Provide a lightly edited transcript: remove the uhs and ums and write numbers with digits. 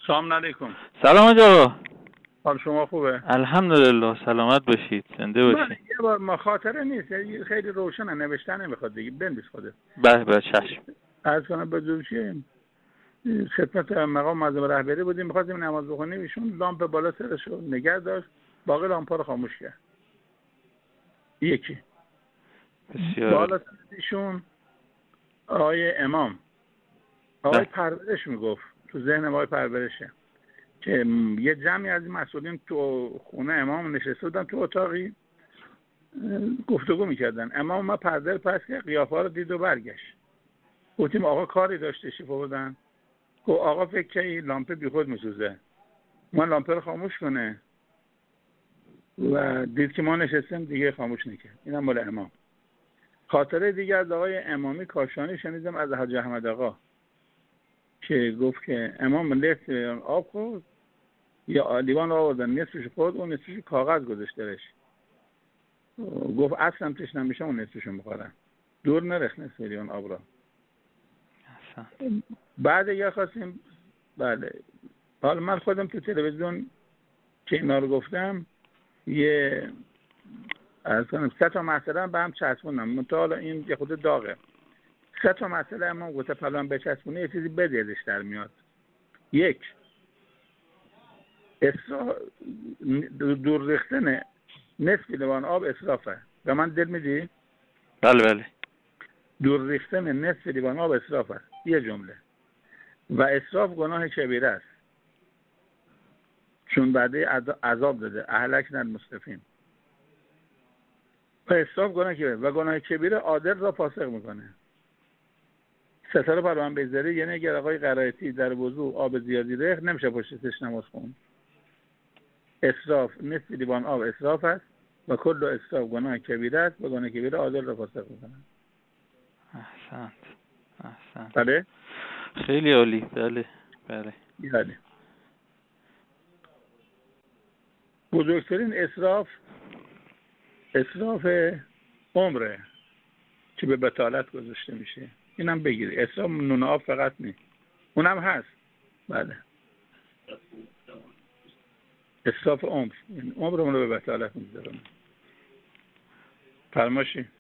سلام علیکم. سلام آقا. حال شما خوبه؟ الحمدلله، سلامت باشید، زنده بله، باشید. یه بار مخاطره نیست، خیلی روشنه، نوشتن نمیخواد دیگه، بنویس خودت. به چشم. عرض کنم به دوشی خدمت مقام معظم رهبری بودیم، می‌خواستیم نماز بخونیم، ایشون لامپ بالا سرش رو نگه داشت، باقی لامپا رو خاموش کرد. یکی بسیار بالا سر ایشون آقای امام، آقای پرورش میگفت، تو ذهن آقای پرورشه که یه جمعی از این مسئولین تو خونه امام نشسته بودن تو اتاقی گفتگو میکردن. امام ما پرده پس که قیافه رو دید و برگشت. گفتیم آقا کاری داشته شیفه بودن؟ گفت آقا فکر که لامپه بی خود میسوزه، من لامپه رو خاموش کنه و دید که ما نشستیم دیگه خاموش نکرد. اینم مال امام. خاطره دیگه از آقای امامی کاشانی شنیدم از حاج احمد آقا که گفت که امام لیست آب خورد یا لیوان آوردن، نصفش خورد اون نصفش کاغذ گذاشته رش، گفت اصلا تش نمیشه اون نصفش میخورن، دور نرخ نصف لیوان آب را. بعد یه خواستیم، بله، حالا من خودم تو تلویزیون که اینا رو گفتم یه از کنم 3 تا مسئله به هم چسبوندم، منتها حالا این یه خود داغه. 3 تا مسئله اما گفته پلان بچسبونه یه چیزی بدیدش در میاد. یک، دور ریختن نصف لیوان آب اسرافه. به من دل میدی؟ بله. دور ریختن نصف لیوان آب اسرافه، یه جمله. و اسراف گناه کبیره است، چون بعده عذاب داده اهلک نل مسرفین. و اسراف گناه کبیره و گناه کبیره عادل را فاسق میکنه. ستاره پروان بذاری، یعنی اگر آقای قرائتی در وضو آب زیادی ریخت نمیشه پشتش نماز خون. اسراف نصف لیوان آب اسراف است و کل اسراف گناه کبیره است و گناه کبیره عادل را فاسق میکنه. احسنت. بله؟ خیلی عالی. بله. بله. بزرگترین اسراف عمره که به بطالت گذاشته میشه. اینم بگیری. اسراف نون آب فقط نیست، اونم هست. بله، اسراف عمر، یعنی عمرمون رو به بطالت میذارم. فرماشی.